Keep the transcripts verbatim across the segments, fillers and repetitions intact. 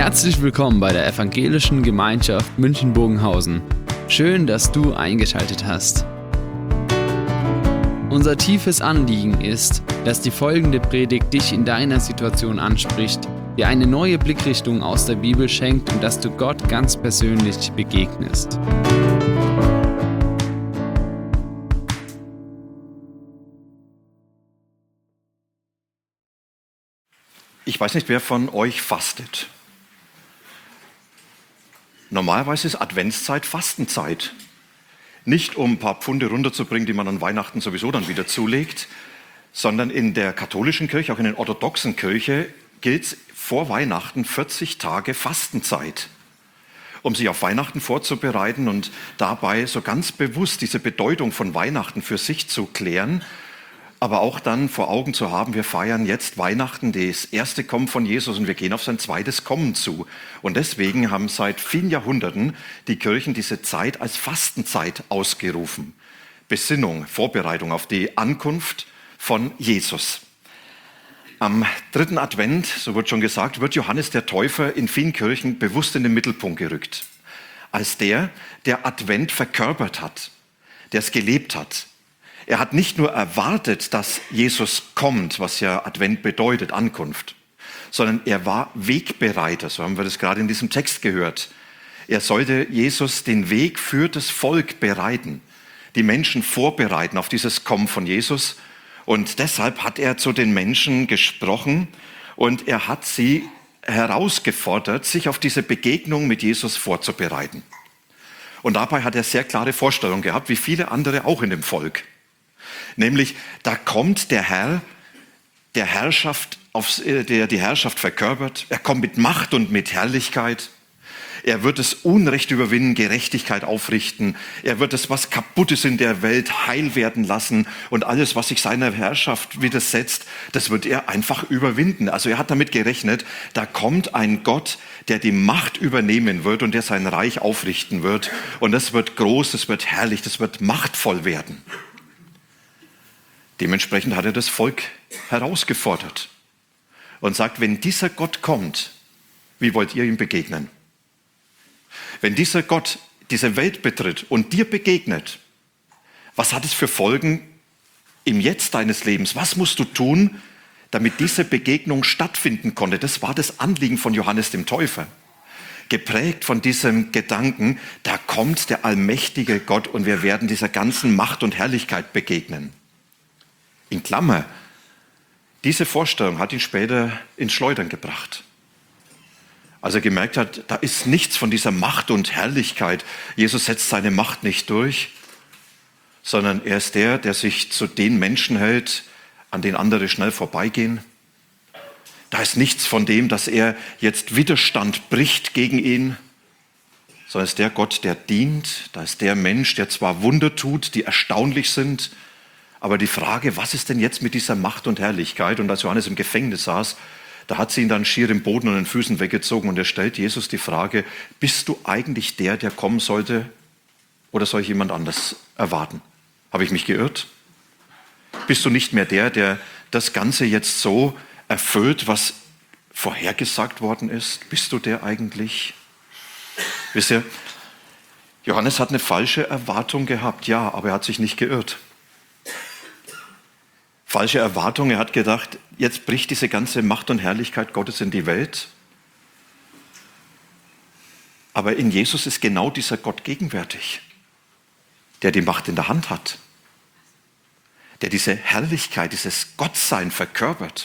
Herzlich willkommen bei der Evangelischen Gemeinschaft München-Bogenhausen. Schön, dass du eingeschaltet hast. Unser tiefes Anliegen ist, dass die folgende Predigt dich in deiner Situation anspricht, dir eine neue Blickrichtung aus der Bibel schenkt und dass du Gott ganz persönlich begegnest. Ich weiß nicht, wer von euch fastet. Normalerweise ist Adventszeit Fastenzeit. Nicht um ein paar Pfunde runterzubringen, die man an Weihnachten sowieso dann wieder zulegt, sondern in der katholischen Kirche, auch in der orthodoxen Kirche, gilt es vor Weihnachten vierzig Tage Fastenzeit, um sich auf Weihnachten vorzubereiten und dabei so ganz bewusst diese Bedeutung von Weihnachten für sich zu klären, aber auch dann vor Augen zu haben, wir feiern jetzt Weihnachten, das erste Kommen von Jesus und wir gehen auf sein zweites Kommen zu. Und deswegen haben seit vielen Jahrhunderten die Kirchen diese Zeit als Fastenzeit ausgerufen. Besinnung, Vorbereitung auf die Ankunft von Jesus. Am dritten Advent, so wird schon gesagt, wird Johannes der Täufer in vielen Kirchen bewusst in den Mittelpunkt gerückt. Als der, der Advent verkörpert hat, der es gelebt hat. Er hat nicht nur erwartet, dass Jesus kommt, was ja Advent bedeutet, Ankunft, sondern er war Wegbereiter, so haben wir das gerade in diesem Text gehört. Er sollte Jesus den Weg für das Volk bereiten, die Menschen vorbereiten auf dieses Kommen von Jesus. Und deshalb hat er zu den Menschen gesprochen und er hat sie herausgefordert, sich auf diese Begegnung mit Jesus vorzubereiten. Und dabei hat er sehr klare Vorstellungen gehabt, wie viele andere auch in dem Volk. Nämlich, da kommt der Herr, der Herrschaft, auf, der die Herrschaft verkörpert. Er kommt mit Macht und mit Herrlichkeit. Er wird das Unrecht überwinden, Gerechtigkeit aufrichten. Er wird das, was kaputt ist in der Welt, heil werden lassen. Und alles, was sich seiner Herrschaft widersetzt, das wird er einfach überwinden. Also er hat damit gerechnet, da kommt ein Gott, der die Macht übernehmen wird und der sein Reich aufrichten wird. Und das wird groß, das wird herrlich, das wird machtvoll werden. Dementsprechend hat er das Volk herausgefordert und sagt, wenn dieser Gott kommt, wie wollt ihr ihm begegnen? Wenn dieser Gott diese Welt betritt und dir begegnet, was hat es für Folgen im Jetzt deines Lebens? Was musst du tun, damit diese Begegnung stattfinden konnte? Das war das Anliegen von Johannes dem Täufer. Geprägt von diesem Gedanken, da kommt der allmächtige Gott und wir werden dieser ganzen Macht und Herrlichkeit begegnen. In Klammer, diese Vorstellung hat ihn später ins Schleudern gebracht. Als er gemerkt hat, da ist nichts von dieser Macht und Herrlichkeit. Jesus setzt seine Macht nicht durch, sondern er ist der, der sich zu den Menschen hält, an denen andere schnell vorbeigehen. Da ist nichts von dem, dass er jetzt Widerstand bricht gegen ihn, sondern es ist der Gott, der dient. Da ist der Mensch, der zwar Wunder tut, die erstaunlich sind, aber die Frage, was ist denn jetzt mit dieser Macht und Herrlichkeit? Und als Johannes im Gefängnis saß, da hat sie ihn dann schier im Boden und den Füßen weggezogen und er stellt Jesus die Frage, bist du eigentlich der, der kommen sollte oder soll ich jemand anders erwarten? Habe ich mich geirrt? Bist du nicht mehr der, der das Ganze jetzt so erfüllt, was vorhergesagt worden ist? Bist du der eigentlich? Wisst ihr, Johannes hat eine falsche Erwartung gehabt, ja, aber er hat sich nicht geirrt. Falsche Erwartung, er hat gedacht, jetzt bricht diese ganze Macht und Herrlichkeit Gottes in die Welt. Aber in Jesus ist genau dieser Gott gegenwärtig, der die Macht in der Hand hat, der diese Herrlichkeit, dieses Gottsein verkörpert.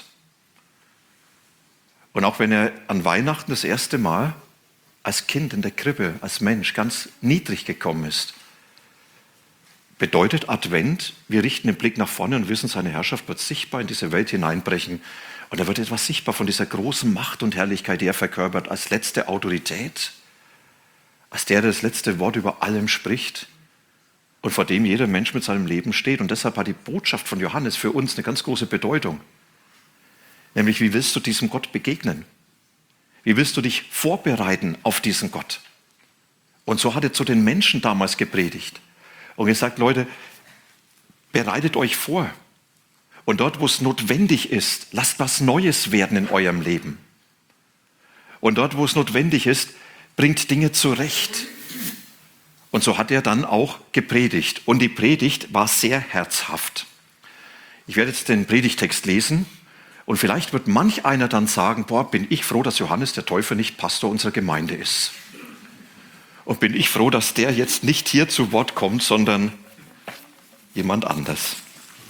Und auch wenn er an Weihnachten das erste Mal als Kind in der Krippe, als Mensch ganz niedrig gekommen ist, bedeutet Advent, wir richten den Blick nach vorne und wissen, seine Herrschaft wird sichtbar in diese Welt hineinbrechen. Und da wird etwas sichtbar von dieser großen Macht und Herrlichkeit, die er verkörpert, als letzte Autorität, als der, der das letzte Wort über allem spricht und vor dem jeder Mensch mit seinem Leben steht. Und deshalb hat die Botschaft von Johannes für uns eine ganz große Bedeutung. Nämlich, wie willst du diesem Gott begegnen? Wie willst du dich vorbereiten auf diesen Gott? Und so hat er zu den Menschen damals gepredigt. Und gesagt, Leute, bereitet euch vor. Und dort, wo es notwendig ist, lasst was Neues werden in eurem Leben. Und dort, wo es notwendig ist, bringt Dinge zurecht. Und so hat er dann auch gepredigt. Und die Predigt war sehr herzhaft. Ich werde jetzt den Predigtext lesen. Und vielleicht wird manch einer dann sagen, boah, bin ich froh, dass Johannes der Täufer nicht Pastor unserer Gemeinde ist. Und bin ich froh, dass der jetzt nicht hier zu Wort kommt, sondern jemand anders.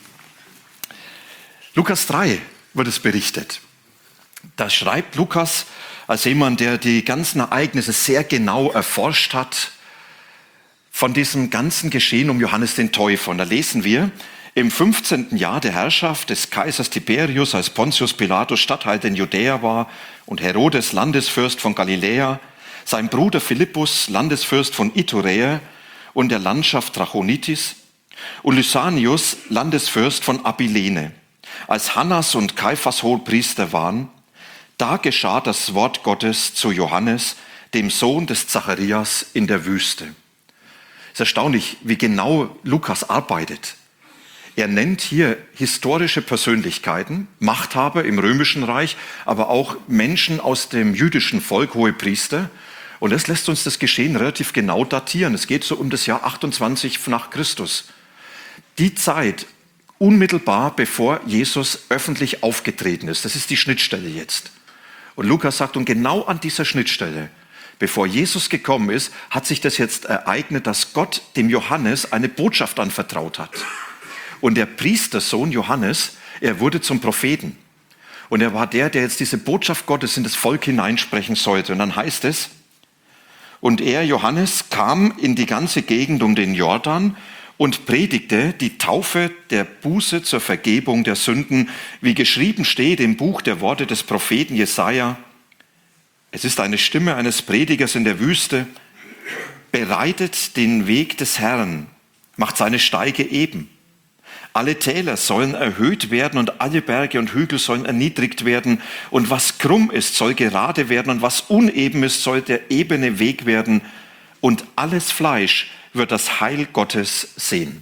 Lukas drei wird es berichtet. Da schreibt Lukas als jemand, der die ganzen Ereignisse sehr genau erforscht hat, von diesem ganzen Geschehen um Johannes den Täufer. Und da lesen wir, im fünfzehnten Jahr der Herrschaft des Kaisers Tiberius, als Pontius Pilatus Statthalter in Judäa war und Herodes Landesfürst von Galiläa, sein Bruder Philippus Landesfürst von Iturea und der Landschaft Trachonitis und Lysanius Landesfürst von Abilene, als Hannas und Kaiphas Hohepriester waren, da geschah das Wort Gottes zu Johannes, dem Sohn des Zacharias, in der Wüste. Es ist erstaunlich, wie genau Lukas arbeitet. Er nennt hier historische Persönlichkeiten, Machthaber im Römischen Reich, aber auch Menschen aus dem jüdischen Volk, Hohepriester. Und das lässt uns das Geschehen relativ genau datieren. Es geht so um das Jahr achtundzwanzig nach Christus. Die Zeit unmittelbar bevor Jesus öffentlich aufgetreten ist. Das ist die Schnittstelle jetzt. Und Lukas sagt, und genau an dieser Schnittstelle, bevor Jesus gekommen ist, hat sich das jetzt ereignet, dass Gott dem Johannes eine Botschaft anvertraut hat. Und der Priestersohn Johannes, er wurde zum Propheten. Und er war der, der jetzt diese Botschaft Gottes in das Volk hineinsprechen sollte. Und dann heißt es, und er, Johannes, kam in die ganze Gegend um den Jordan und predigte die Taufe der Buße zur Vergebung der Sünden, wie geschrieben steht im Buch der Worte des Propheten Jesaja. Es ist eine Stimme eines Predigers in der Wüste, bereitet den Weg des Herrn, macht seine Steige eben. Alle Täler sollen erhöht werden und alle Berge und Hügel sollen erniedrigt werden. Und was krumm ist, soll gerade werden und was uneben ist, soll der ebene Weg werden. Und alles Fleisch wird das Heil Gottes sehen.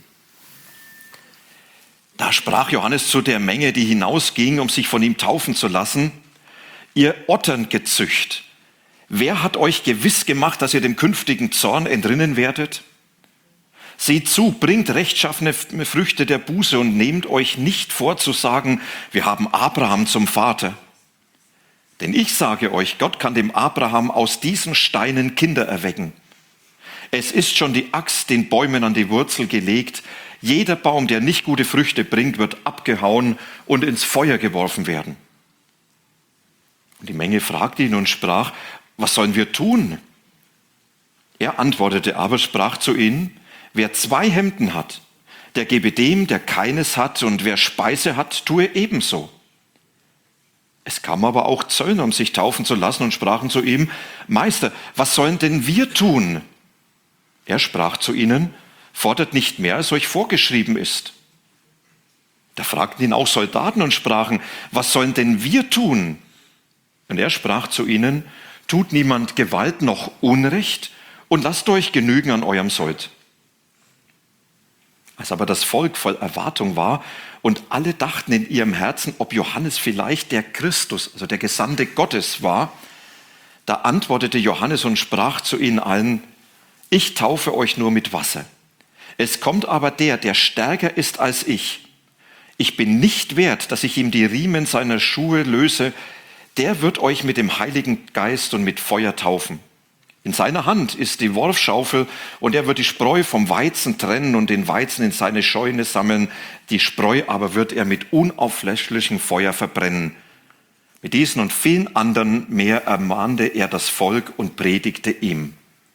Da sprach Johannes zu der Menge, die hinausging, um sich von ihm taufen zu lassen: Ihr Otterngezücht, wer hat euch gewiss gemacht, dass ihr dem künftigen Zorn entrinnen werdet? Seht zu, bringt rechtschaffene Früchte der Buße und nehmt euch nicht vor zu sagen, wir haben Abraham zum Vater. Denn ich sage euch, Gott kann dem Abraham aus diesen Steinen Kinder erwecken. Es ist schon die Axt den Bäumen an die Wurzel gelegt. Jeder Baum, der nicht gute Früchte bringt, wird abgehauen und ins Feuer geworfen werden. Und die Menge fragte ihn und sprach, was sollen wir tun? Er antwortete aber, sprach zu ihnen, wer zwei Hemden hat, der gebe dem, der keines hat, und wer Speise hat, tue ebenso. Es kamen aber auch Zöllner, um sich taufen zu lassen, und sprachen zu ihm, Meister, was sollen denn wir tun? Er sprach zu ihnen, fordert nicht mehr, als euch vorgeschrieben ist. Da fragten ihn auch Soldaten und sprachen, was sollen denn wir tun? Und er sprach zu ihnen, tut niemand Gewalt noch Unrecht und lasst euch genügen an eurem Sold. Als aber das Volk voll Erwartung war und alle dachten in ihrem Herzen, ob Johannes vielleicht der Christus, also der Gesandte Gottes war, da antwortete Johannes und sprach zu ihnen allen, ich taufe euch nur mit Wasser. Es kommt aber der, der stärker ist als ich. Ich bin nicht wert, dass ich ihm die Riemen seiner Schuhe löse. Der wird euch mit dem Heiligen Geist und mit Feuer taufen. In seiner Hand ist die Worfschaufel und er wird die Spreu vom Weizen trennen und den Weizen in seine Scheune sammeln. Die Spreu aber wird er mit unauflöschlichem Feuer verbrennen. Mit diesen und vielen anderen mehr ermahnte er das Volk und predigte ihm.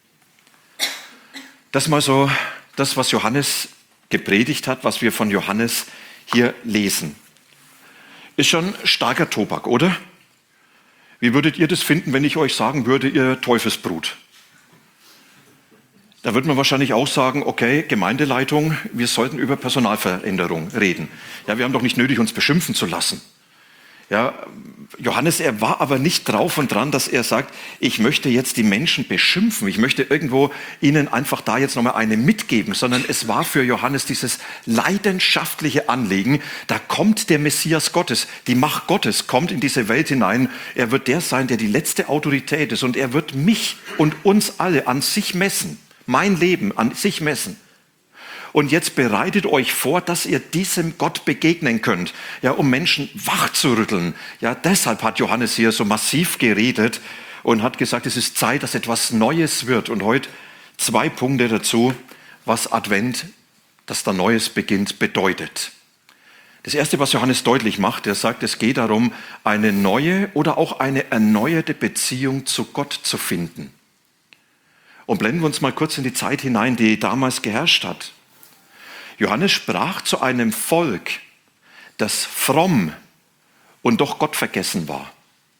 Das mal so das, was Johannes gepredigt hat, was wir von Johannes hier lesen. Ist schon starker Tobak, oder? Wie würdet ihr das finden, wenn ich euch sagen würde, ihr Teufelsbrut? Da würde man wahrscheinlich auch sagen, okay, Gemeindeleitung, wir sollten über Personalveränderung reden. Ja, wir haben doch nicht nötig, uns beschimpfen zu lassen. Ja, Johannes, er war aber nicht drauf und dran, dass er sagt, ich möchte jetzt die Menschen beschimpfen, ich möchte irgendwo ihnen einfach da jetzt nochmal eine mitgeben, sondern es war für Johannes dieses leidenschaftliche Anliegen, da kommt der Messias Gottes, die Macht Gottes kommt in diese Welt hinein, er wird der sein, der die letzte Autorität ist und er wird mich und uns alle an sich messen, mein Leben an sich messen. Und jetzt bereitet euch vor, dass ihr diesem Gott begegnen könnt, ja, um Menschen wachzurütteln. Ja, deshalb hat Johannes hier so massiv geredet und hat gesagt, es ist Zeit, dass etwas Neues wird. Und heute zwei Punkte dazu, was Advent, dass da Neues beginnt, bedeutet. Das Erste, was Johannes deutlich macht, er sagt, es geht darum, eine neue oder auch eine erneuerte Beziehung zu Gott zu finden. Und blenden wir uns mal kurz in die Zeit hinein, die damals geherrscht hat. Johannes sprach zu einem Volk, das fromm und doch gottvergessen war.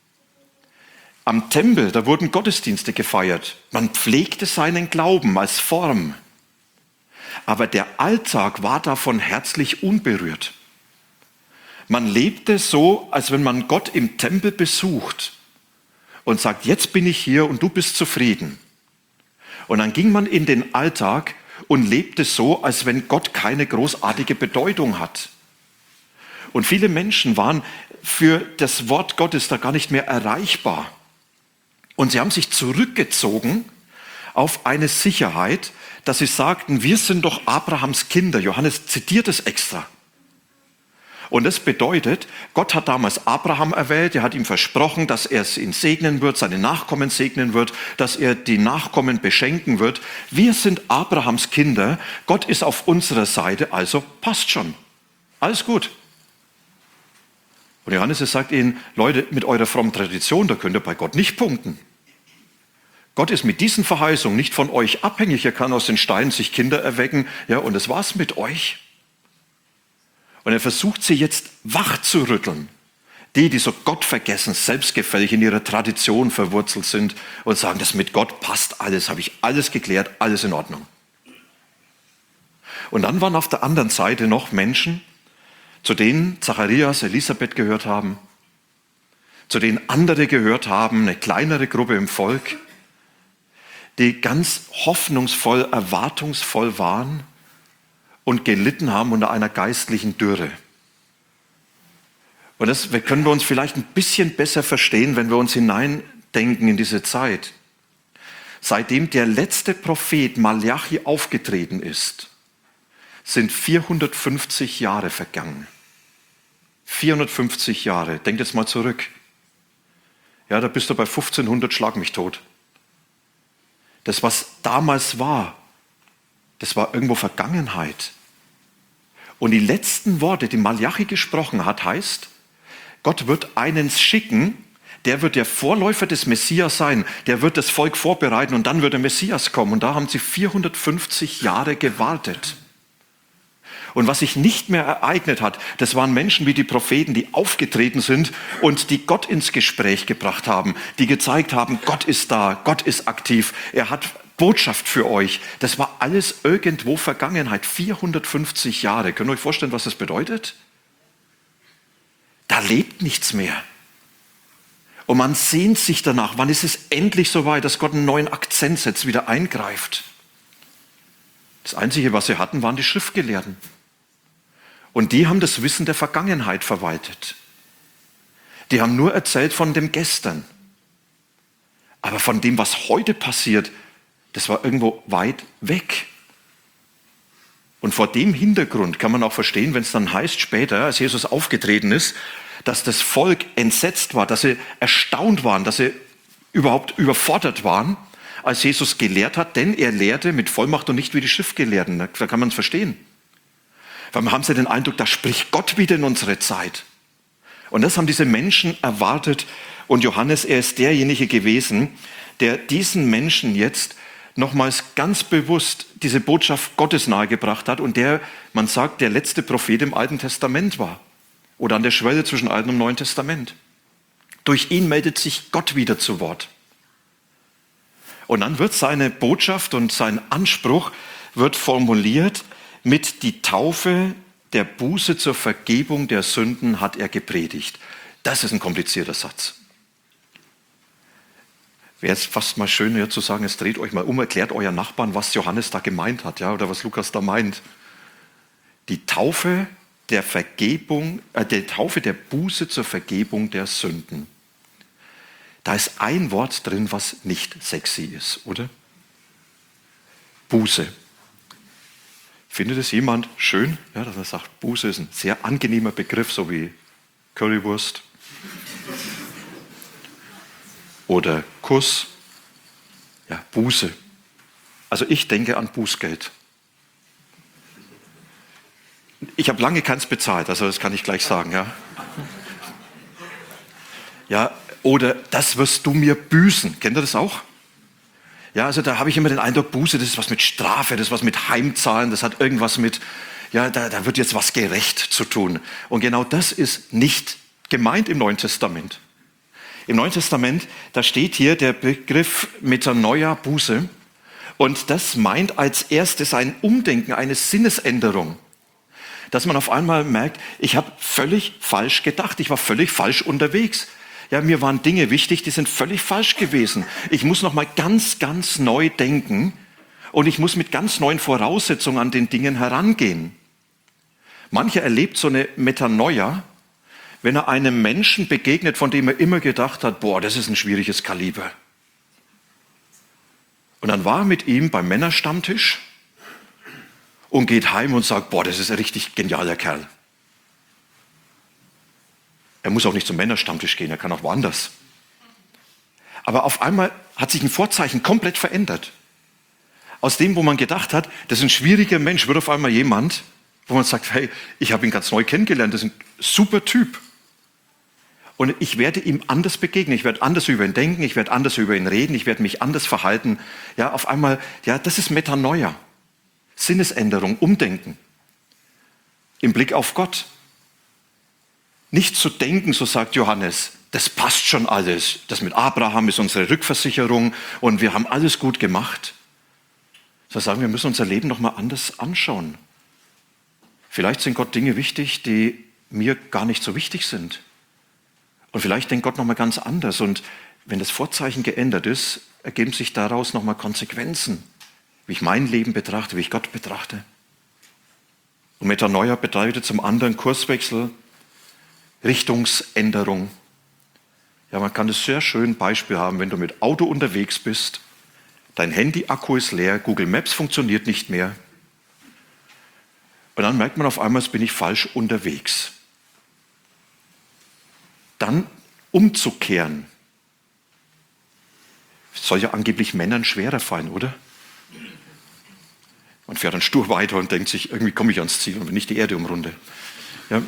Am Tempel, da wurden Gottesdienste gefeiert. Man pflegte seinen Glauben als Form. Aber der Alltag war davon herzlich unberührt. Man lebte so, als wenn man Gott im Tempel besucht und sagt, jetzt bin ich hier und du bist zufrieden. Und dann ging man in den Alltag und lebte so, als wenn Gott keine großartige Bedeutung hat. Und viele Menschen waren für das Wort Gottes da gar nicht mehr erreichbar. Und sie haben sich zurückgezogen auf eine Sicherheit, dass sie sagten, wir sind doch Abrahams Kinder. Johannes zitiert es extra. Und das bedeutet, Gott hat damals Abraham erwählt, er hat ihm versprochen, dass er es ihn segnen wird, seine Nachkommen segnen wird, dass er die Nachkommen beschenken wird. Wir sind Abrahams Kinder, Gott ist auf unserer Seite, also passt schon. Alles gut. Und Johannes sagt ihnen, Leute, mit eurer frommen Tradition, da könnt ihr bei Gott nicht punkten. Gott ist mit diesen Verheißungen nicht von euch abhängig, er kann aus den Steinen sich Kinder erwecken, ja, und das war's mit euch. Und er versucht sie jetzt wach zu rütteln. Die, die so gottvergessen, selbstgefällig in ihrer Tradition verwurzelt sind und sagen, das mit Gott passt alles, habe ich alles geklärt, alles in Ordnung. Und dann waren auf der anderen Seite noch Menschen, zu denen Zacharias, Elisabeth gehört haben, zu denen andere gehört haben, eine kleinere Gruppe im Volk, die ganz hoffnungsvoll, erwartungsvoll waren und gelitten haben unter einer geistlichen Dürre. Und das können wir uns vielleicht ein bisschen besser verstehen, wenn wir uns hineindenken in diese Zeit. Seitdem der letzte Prophet Malachi aufgetreten ist, sind vierhundertfünfzig Jahre vergangen. vierhundertfünfzig Jahre, denk jetzt mal zurück. Ja, da bist du bei fünfzehnhundert, schlag mich tot. Das, was damals war, das war irgendwo Vergangenheit. Und die letzten Worte, die Malachi gesprochen hat, heißt, Gott wird einen schicken, der wird der Vorläufer des Messias sein, der wird das Volk vorbereiten und dann wird der Messias kommen. Und da haben sie vierhundertfünfzig Jahre gewartet. Und was sich nicht mehr ereignet hat, das waren Menschen wie die Propheten, die aufgetreten sind und die Gott ins Gespräch gebracht haben, die gezeigt haben, Gott ist da, Gott ist aktiv, er hat Botschaft für euch. Das war alles irgendwo Vergangenheit, vierhundertfünfzig Jahre. Könnt ihr euch vorstellen, was das bedeutet? Da lebt nichts mehr. Und man sehnt sich danach, wann ist es endlich so weit, dass Gott einen neuen Akzent setzt, wieder eingreift. Das Einzige, was sie hatten, waren die Schriftgelehrten. Und die haben das Wissen der Vergangenheit verwaltet. Die haben nur erzählt von dem Gestern. Aber von dem, was heute passiert, das war irgendwo weit weg. Und vor dem Hintergrund kann man auch verstehen, wenn es dann heißt später, als Jesus aufgetreten ist, dass das Volk entsetzt war, dass sie erstaunt waren, dass sie überhaupt überfordert waren, als Jesus gelehrt hat, denn er lehrte mit Vollmacht und nicht wie die Schriftgelehrten. Da kann man es verstehen. Weil haben sie den Eindruck, da spricht Gott wieder in unsere Zeit. Und das haben diese Menschen erwartet. Und Johannes, er ist derjenige gewesen, der diesen Menschen jetzt nochmals ganz bewusst diese Botschaft Gottes nahegebracht hat und der, man sagt, der letzte Prophet im Alten Testament war oder an der Schwelle zwischen Altem und Neuen Testament. Durch ihn meldet sich Gott wieder zu Wort. Und dann wird seine Botschaft und sein Anspruch wird formuliert mit die Taufe der Buße zur Vergebung der Sünden hat er gepredigt. Das ist ein komplizierter Satz. Wäre es fast mal schön, ja, zu sagen, jetzt dreht euch mal um, erklärt euren Nachbarn, was Johannes da gemeint hat, ja, oder was Lukas da meint. Die Taufe der Vergebung, äh, die Taufe der Buße zur Vergebung der Sünden. Da ist ein Wort drin, was nicht sexy ist, oder? Buße. Findet es jemand schön, ja, dass er sagt, Buße ist ein sehr angenehmer Begriff, so wie Currywurst oder Kuss? Ja, Buße. Also ich denke an Bußgeld. Ich habe lange keins bezahlt, also das kann ich gleich sagen. Ja, ja, oder das wirst du mir büßen. Kennt ihr das auch? Ja, also da habe ich immer den Eindruck, Buße, das ist was mit Strafe, das ist was mit Heimzahlen, das hat irgendwas mit, ja, da, da wird jetzt was gerecht zu tun. Und genau das ist nicht gemeint im Neuen Testament. Im Neuen Testament, da steht hier der Begriff Metanoia, Buße. Und das meint als erstes ein Umdenken, eine Sinnesänderung. Dass man auf einmal merkt, ich habe völlig falsch gedacht, ich war völlig falsch unterwegs. Ja, mir waren Dinge wichtig, die sind völlig falsch gewesen. Ich muss noch mal ganz, ganz neu denken und ich muss mit ganz neuen Voraussetzungen an den Dingen herangehen. Mancher erlebt so eine Metanoia, wenn er einem Menschen begegnet, von dem er immer gedacht hat, boah, das ist ein schwieriges Kaliber. Und dann war er mit ihm beim Männerstammtisch und geht heim und sagt, boah, das ist ein richtig genialer Kerl. Er muss auch nicht zum Männerstammtisch gehen, er kann auch woanders. Aber auf einmal hat sich ein Vorzeichen komplett verändert. Aus dem, wo man gedacht hat, das ist ein schwieriger Mensch, wird auf einmal jemand, wo man sagt, hey, ich habe ihn ganz neu kennengelernt, das ist ein super Typ. Und ich werde ihm anders begegnen, ich werde anders über ihn denken, ich werde anders über ihn reden, ich werde mich anders verhalten. Ja, auf einmal, ja, das ist Metanoia. Sinnesänderung, Umdenken. Im Blick auf Gott. Nicht zu denken, so sagt Johannes, das passt schon alles. Das mit Abraham ist unsere Rückversicherung und wir haben alles gut gemacht. So sagen wir, müssen unser Leben noch mal anders anschauen. Vielleicht sind Gott Dinge wichtig, die mir gar nicht so wichtig sind. Und vielleicht denkt Gott noch mal ganz anders. Und wenn das Vorzeichen geändert ist, ergeben sich daraus noch mal Konsequenzen, wie ich mein Leben betrachte, wie ich Gott betrachte. Und Metanoia bedeutet zum anderen Kurswechsel, Richtungsänderung. Ja, man kann das sehr schön Beispiel haben, wenn du mit Auto unterwegs bist, dein Handy-Akku ist leer, Google Maps funktioniert nicht mehr. Und dann merkt man auf einmal, jetzt bin ich falsch unterwegs. Dann umzukehren. Soll ja angeblich Männern schwerer fallen, oder? Man fährt dann stur weiter und denkt sich, irgendwie komme ich ans Ziel und wenn nicht die Erde umrunde. Ja.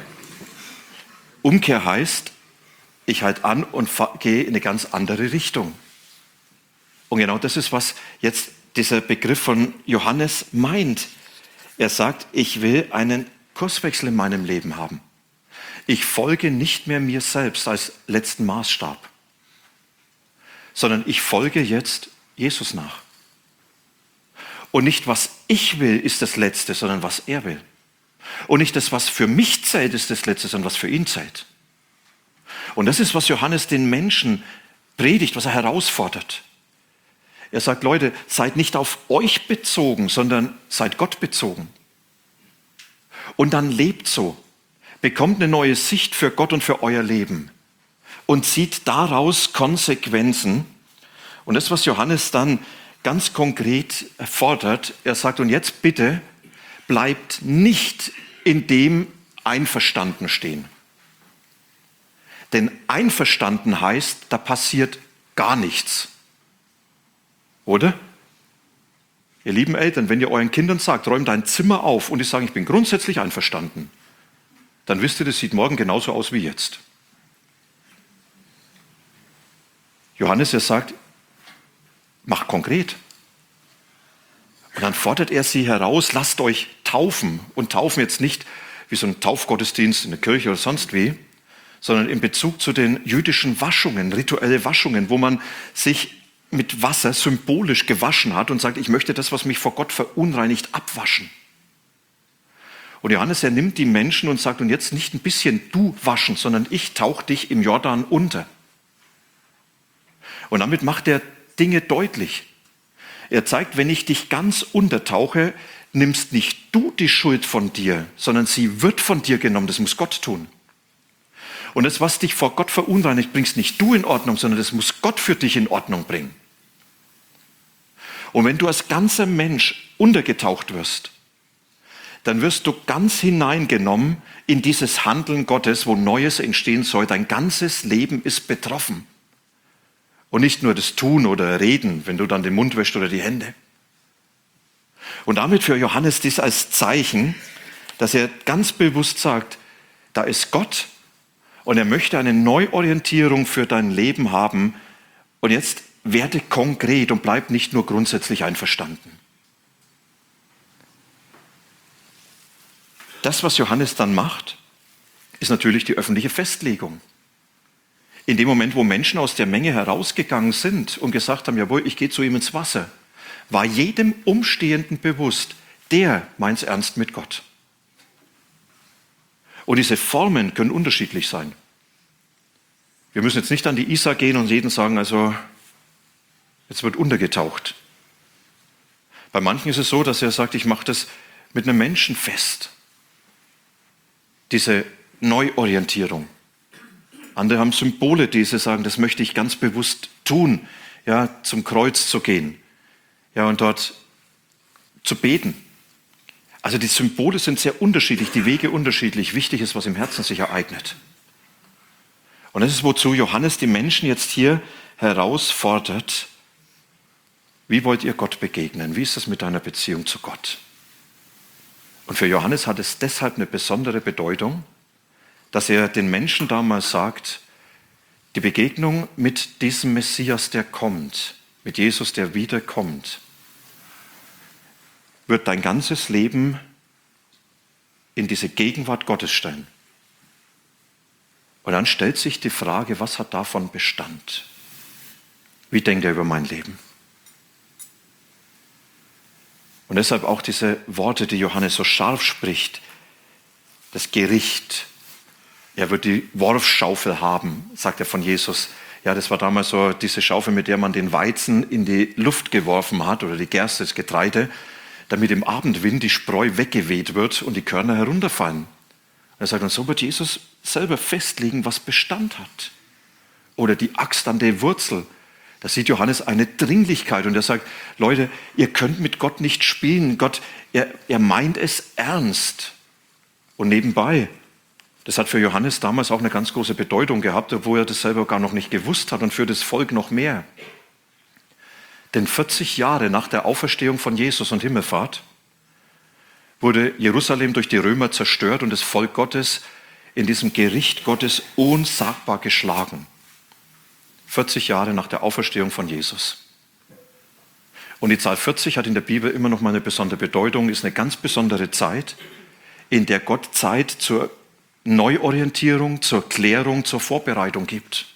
Umkehr heißt, ich halte an und gehe in eine ganz andere Richtung. Und genau das ist, was jetzt dieser Begriff von Johannes meint. Er sagt, ich will einen Kurswechsel in meinem Leben haben. Ich folge nicht mehr mir selbst als letzten Maßstab, sondern ich folge jetzt Jesus nach. Und nicht, was ich will, ist das Letzte, sondern was er will. Und nicht das, was für mich zählt, ist das Letzte, sondern was für ihn zählt. Und das ist, was Johannes den Menschen predigt, was er herausfordert. Er sagt, Leute, seid nicht auf euch bezogen, sondern seid Gott bezogen. Und dann lebt so. Bekommt eine neue Sicht für Gott und für euer Leben. Und zieht daraus Konsequenzen. Und das, was Johannes dann ganz konkret fordert, er sagt, und jetzt bitte, bleibt nicht in dem einverstanden stehen. Denn einverstanden heißt, da passiert gar nichts. Oder? Ihr lieben Eltern, wenn ihr euren Kindern sagt, räum dein Zimmer auf und die sagen, ich bin grundsätzlich einverstanden, dann wisst ihr, das sieht morgen genauso aus wie jetzt. Johannes, er sagt, macht konkret. Und dann fordert er sie heraus, lasst euch taufen. Und taufen jetzt nicht wie so ein Taufgottesdienst in der Kirche oder sonst wie, sondern in Bezug zu den jüdischen Waschungen, rituelle Waschungen, wo man sich mit Wasser symbolisch gewaschen hat und sagt, ich möchte das, was mich vor Gott verunreinigt, abwaschen. Und Johannes, er nimmt die Menschen und sagt, und jetzt nicht ein bisschen du waschen, sondern ich tauche dich im Jordan unter. Und damit macht er Dinge deutlich. Er zeigt, wenn ich dich ganz untertauche, nimmst nicht du die Schuld von dir, sondern sie wird von dir genommen. Das muss Gott tun. Und das, was dich vor Gott verunreinigt, bringst nicht du in Ordnung, sondern das muss Gott für dich in Ordnung bringen. Und wenn du als ganzer Mensch untergetaucht wirst, dann wirst du ganz hineingenommen in dieses Handeln Gottes, wo Neues entstehen soll. Dein ganzes Leben ist betroffen. Und nicht nur das Tun oder Reden, wenn du dann den Mund wäschst oder die Hände. Und damit für Johannes dies als Zeichen, dass er ganz bewusst sagt, da ist Gott und er möchte eine Neuorientierung für dein Leben haben. Und jetzt werde konkret und bleib nicht nur grundsätzlich einverstanden. Das, was Johannes dann macht, ist natürlich die öffentliche Festlegung. In dem Moment, wo Menschen aus der Menge herausgegangen sind und gesagt haben, jawohl, ich gehe zu ihm ins Wasser, war jedem Umstehenden bewusst, der meint's ernst mit Gott. Und diese Formen können unterschiedlich sein. Wir müssen jetzt nicht an die Isar gehen und jedem sagen, also jetzt wird untergetaucht. Bei manchen ist es so, dass er sagt, ich mache das mit einem Menschen fest. Diese Neuorientierung. Andere haben Symbole, die sie sagen, das möchte ich ganz bewusst tun, ja, zum Kreuz zu gehen, ja, und dort zu beten. Also die Symbole sind sehr unterschiedlich, die Wege unterschiedlich. Wichtig ist, was im Herzen sich ereignet. Und das ist, wozu Johannes die Menschen jetzt hier herausfordert. Wie wollt ihr Gott begegnen? Wie ist es mit deiner Beziehung zu Gott? Und für Johannes hat es deshalb eine besondere Bedeutung, dass er den Menschen damals sagt, die Begegnung mit diesem Messias, der kommt, mit Jesus, der wiederkommt, wird dein ganzes Leben in diese Gegenwart Gottes stellen. Und dann stellt sich die Frage, was hat davon Bestand? Wie denkt er über mein Leben? Und deshalb auch diese Worte, die Johannes so scharf spricht, das Gericht. Er wird die Worfschaufel haben, sagt er von Jesus. Ja, das war damals so diese Schaufel, mit der man den Weizen in die Luft geworfen hat oder die Gerste, das Getreide, damit im Abendwind die Spreu weggeweht wird und die Körner herunterfallen. Und er sagt, und so wird Jesus selber festlegen, was Bestand hat. Oder die Axt an der Wurzel. Da sieht Johannes eine Dringlichkeit und er sagt, Leute, ihr könnt mit Gott nicht spielen. Gott, er, er meint es ernst. Und nebenbei, das hat für Johannes damals auch eine ganz große Bedeutung gehabt, obwohl er das selber gar noch nicht gewusst hat und für das Volk noch mehr. Denn vierzig Jahre nach der Auferstehung von Jesus und Himmelfahrt wurde Jerusalem durch die Römer zerstört und das Volk Gottes in diesem Gericht Gottes unsagbar geschlagen. vierzig Jahre nach der Auferstehung von Jesus. Und die Zahl vierzig hat in der Bibel immer noch mal eine besondere Bedeutung, ist eine ganz besondere Zeit, in der Gott Zeit zur Neuorientierung, zur Klärung, zur Vorbereitung gibt.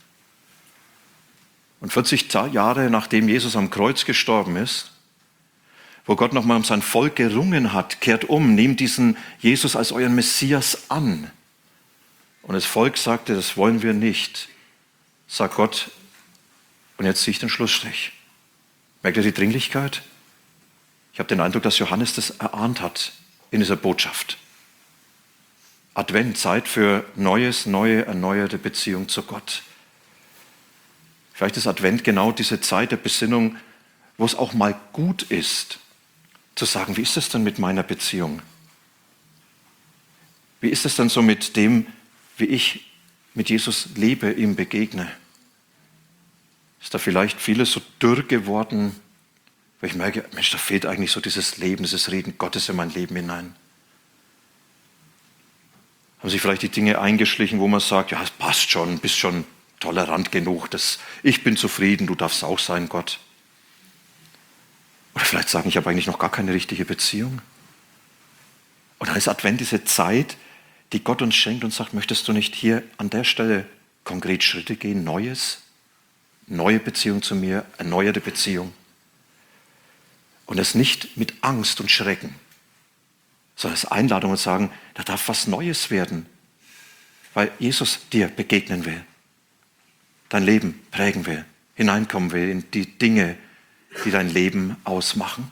Und vierzig Jahre nachdem Jesus am Kreuz gestorben ist, wo Gott nochmal um sein Volk gerungen hat, kehrt um, nehmt diesen Jesus als euren Messias an. Und das Volk sagte, das wollen wir nicht. Sagt Gott, und jetzt ziehe ich den Schlussstrich. Merkt ihr die Dringlichkeit? Ich habe den Eindruck, dass Johannes das erahnt hat in dieser Botschaft. Advent, Zeit für neues, neue, erneuerte Beziehung zu Gott. Vielleicht ist Advent genau diese Zeit der Besinnung, wo es auch mal gut ist, zu sagen, wie ist es denn mit meiner Beziehung? Wie ist es denn so mit dem, wie ich mit Jesus lebe, ihm begegne? Ist da vielleicht vieles so dürr geworden, weil ich merke, Mensch, da fehlt eigentlich so dieses Leben, dieses Reden Gottes in mein Leben hinein. Haben sich vielleicht die Dinge eingeschlichen, wo man sagt, ja, es passt schon, bist schon tolerant genug, das, ich bin zufrieden, du darfst auch sein, Gott. Oder vielleicht sagen, ich habe eigentlich noch gar keine richtige Beziehung. Und dann ist Advent diese Zeit, die Gott uns schenkt und sagt, möchtest du nicht hier an der Stelle konkret Schritte gehen, Neues, neue Beziehung zu mir, erneuerte Beziehung. Und es nicht mit Angst und Schrecken, sondern es ist Einladung und sagen, da darf was Neues werden, weil Jesus dir begegnen will, dein Leben prägen will, hineinkommen will in die Dinge, die dein Leben ausmachen.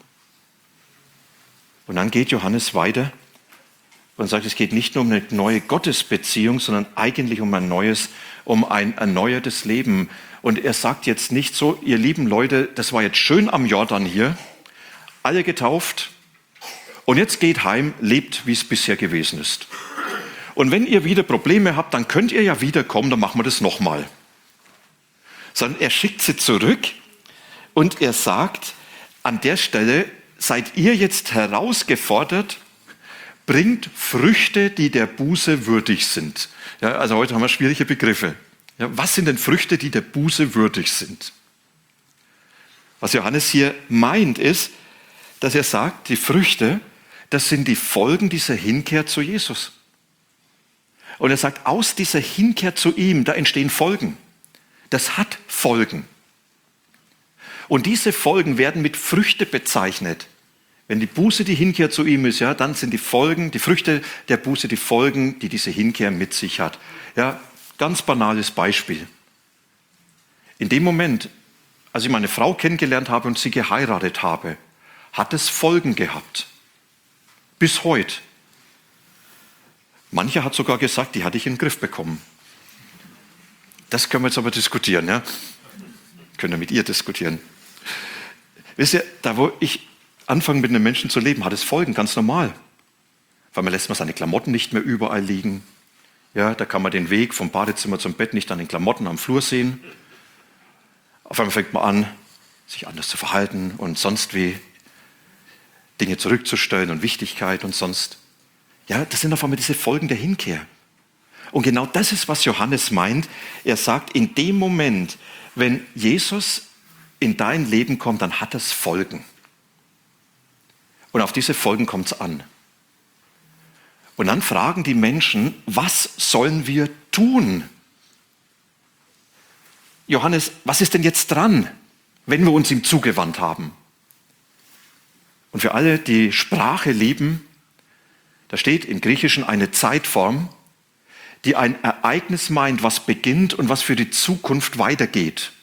Und dann geht Johannes weiter und sagt, es geht nicht nur um eine neue Gottesbeziehung, sondern eigentlich um ein neues, um ein erneuertes Leben. Und er sagt jetzt nicht so, ihr lieben Leute, das war jetzt schön am Jordan hier, alle getauft und jetzt geht heim, lebt, wie es bisher gewesen ist. Und wenn ihr wieder Probleme habt, dann könnt ihr ja wiederkommen, dann machen wir das nochmal. Sondern er schickt sie zurück und er sagt, an der Stelle seid ihr jetzt herausgefordert, bringt Früchte, die der Buße würdig sind. Ja, also heute haben wir schwierige Begriffe. Ja, was sind denn Früchte, die der Buße würdig sind? Was Johannes hier meint, ist, dass er sagt, die Früchte, das sind die Folgen dieser Hinkehr zu Jesus. Und er sagt, aus dieser Hinkehr zu ihm, da entstehen Folgen. Das hat Folgen. Und diese Folgen werden mit Früchte bezeichnet. Wenn die Buße die Hinkehr zu ihm ist, ja, dann sind die Folgen, die Früchte der Buße die Folgen, die diese Hinkehr mit sich hat. Ja, ganz banales Beispiel. In dem Moment, als ich meine Frau kennengelernt habe und sie geheiratet habe, hat es Folgen gehabt. Bis heute. Mancher hat sogar gesagt, die hatte ich in den Griff bekommen. Das können wir jetzt aber diskutieren. Ja? Können wir mit ihr diskutieren. Wisst ihr, da wo ich anfange mit einem Menschen zu leben, hat es Folgen, ganz normal. Weil man lässt man seine Klamotten nicht mehr überall liegen. Ja, da kann man den Weg vom Badezimmer zum Bett nicht an den Klamotten am Flur sehen. Auf einmal fängt man an, sich anders zu verhalten und sonst wie Dinge zurückzustellen und Wichtigkeit und sonst. Ja, das sind auf einmal diese Folgen der Hinkehr. Und genau das ist, was Johannes meint. Er sagt, in dem Moment, wenn Jesus in dein Leben kommt, dann hat es Folgen. Und auf diese Folgen kommt es an. Und dann fragen die Menschen, was sollen wir tun? Johannes, was ist denn jetzt dran, wenn wir uns ihm zugewandt haben? Und für alle, die Sprache lieben, da steht im Griechischen eine Zeitform, die ein Ereignis meint, was beginnt und was für die Zukunft weitergeht.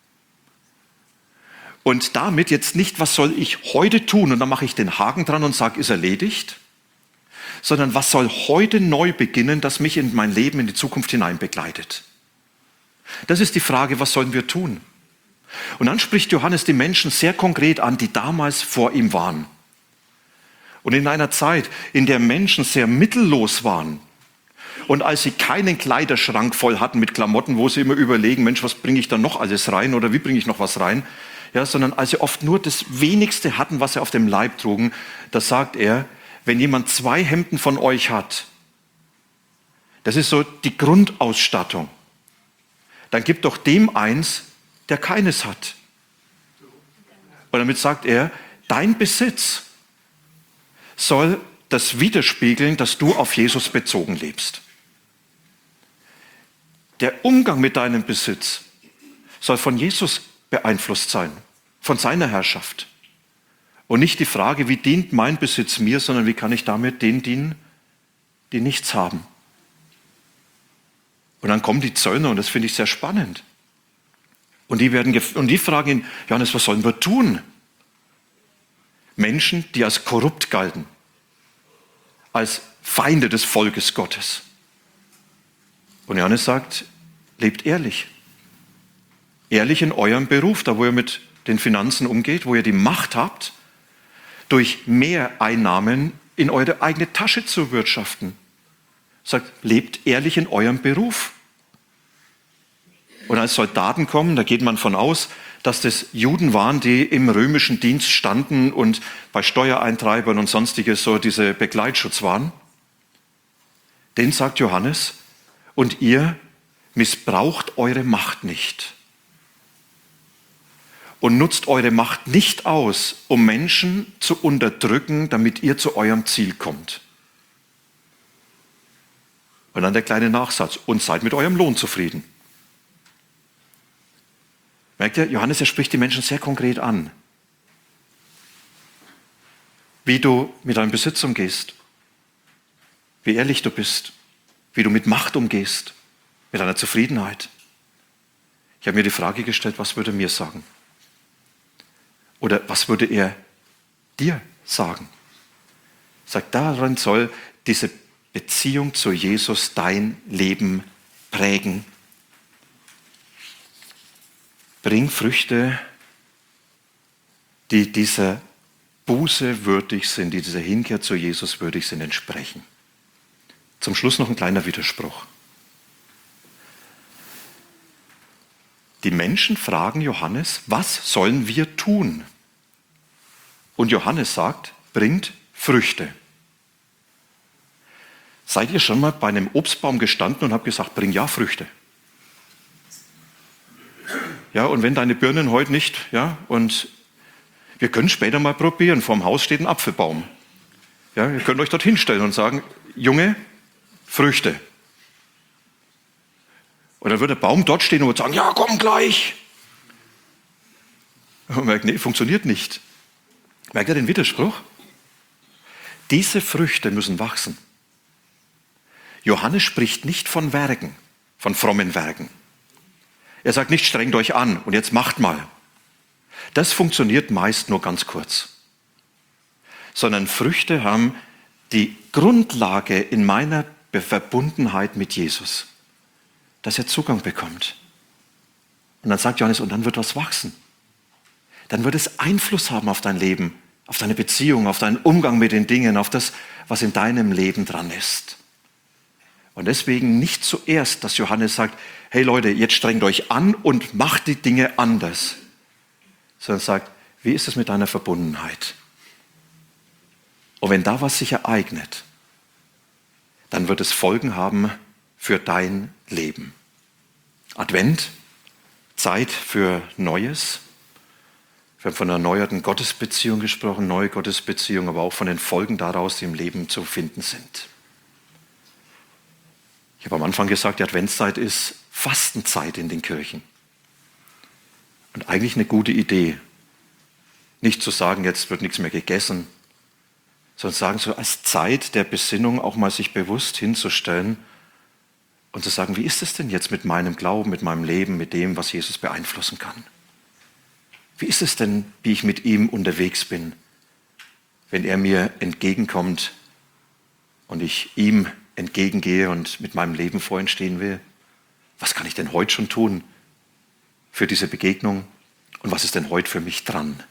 Und damit jetzt nicht, was soll ich heute tun und dann mache ich den Haken dran und sage, ist erledigt, sondern was soll heute neu beginnen, das mich in mein Leben, in die Zukunft hinein begleitet. Das ist die Frage, was sollen wir tun? Und dann spricht Johannes die Menschen sehr konkret an, die damals vor ihm waren. Und in einer Zeit, in der Menschen sehr mittellos waren und als sie keinen Kleiderschrank voll hatten mit Klamotten, wo sie immer überlegen, Mensch, was bringe ich da noch alles rein oder wie bringe ich noch was rein, ja, sondern als sie oft nur das Wenigste hatten, was sie auf dem Leib trugen, da sagt er, wenn jemand zwei Hemden von euch hat, das ist so die Grundausstattung, dann gibt doch dem eins, der keines hat. Und damit sagt er, dein Besitz soll das widerspiegeln, dass du auf Jesus bezogen lebst. Der Umgang mit deinem Besitz soll von Jesus beeinflusst sein, von seiner Herrschaft. Und nicht die Frage, wie dient mein Besitz mir, sondern wie kann ich damit denen dienen, die nichts haben. Und dann kommen die Zöllner und das finde ich sehr spannend. Und die, werden gef- und die fragen ihn, Johannes, was sollen wir tun? Menschen, die als korrupt galten, als Feinde des Volkes Gottes. Und Johannes sagt, lebt ehrlich. Ehrlich in eurem Beruf, da wo ihr mit den Finanzen umgeht, wo ihr die Macht habt, durch Mehreinnahmen in eure eigene Tasche zu wirtschaften. Sagt, lebt ehrlich in eurem Beruf. Und als Soldaten kommen, da geht man von aus, dass das Juden waren, die im römischen Dienst standen und bei Steuereintreibern und sonstiges so diese Begleitschutz waren. Den sagt Johannes, und ihr missbraucht eure Macht nicht. Und nutzt eure Macht nicht aus, um Menschen zu unterdrücken, damit ihr zu eurem Ziel kommt. Und dann der kleine Nachsatz, und seid mit eurem Lohn zufrieden. Merkt ihr, Johannes, er spricht die Menschen sehr konkret an. Wie du mit deinem Besitz umgehst, wie ehrlich du bist, wie du mit Macht umgehst, mit einer Zufriedenheit. Ich habe mir die Frage gestellt, was würde er mir sagen? Oder was würde er dir sagen? Sagt, darin soll diese Beziehung zu Jesus dein Leben prägen. Bring Früchte, die dieser Buße würdig sind, die dieser Hinkehr zu Jesus würdig sind, entsprechen. Zum Schluss noch ein kleiner Widerspruch. Die Menschen fragen Johannes, was sollen wir tun? Und Johannes sagt, bringt Früchte. Seid ihr schon mal bei einem Obstbaum gestanden und habt gesagt, bring ja Früchte? Ja, und wenn deine Birnen heute nicht, ja, und wir können später mal probieren, vorm Haus steht ein Apfelbaum. Ja, ihr könnt euch dort hinstellen und sagen, Junge, Früchte. Und dann wird der Baum dort stehen und wird sagen, ja, komm gleich. Und man merkt, nee, funktioniert nicht. Merkt ihr den Widerspruch? Diese Früchte müssen wachsen. Johannes spricht nicht von Werken, von frommen Werken. Er sagt nicht, strengt euch an und jetzt macht mal. Das funktioniert meist nur ganz kurz. Sondern Früchte haben die Grundlage in meiner Verbundenheit mit Jesus, dass er Zugang bekommt. Und dann sagt Johannes, und dann wird was wachsen. Dann wird es Einfluss haben auf dein Leben, auf deine Beziehung, auf deinen Umgang mit den Dingen, auf das, was in deinem Leben dran ist. Und deswegen nicht zuerst, dass Johannes sagt, hey Leute, jetzt strengt euch an und macht die Dinge anders. Sondern sagt, wie ist es mit deiner Verbundenheit? Und wenn da was sich ereignet, dann wird es Folgen haben für dein Leben. Advent, Zeit für Neues. Wir haben von einer erneuerten Gottesbeziehung gesprochen, neue Gottesbeziehung, aber auch von den Folgen daraus, die im Leben zu finden sind. Ich habe am Anfang gesagt, die Adventszeit ist Fastenzeit in den Kirchen. Und eigentlich eine gute Idee. Nicht zu sagen, jetzt wird nichts mehr gegessen, sondern sagen, so als Zeit der Besinnung auch mal sich bewusst hinzustellen und zu sagen, wie ist es denn jetzt mit meinem Glauben, mit meinem Leben, mit dem, was Jesus beeinflussen kann? Wie ist es denn, wie ich mit ihm unterwegs bin, wenn er mir entgegenkommt und ich ihm entgegengehe und mit meinem Leben vor ihm stehen will? Was kann ich denn heute schon tun für diese Begegnung? Und was ist denn heute für mich dran?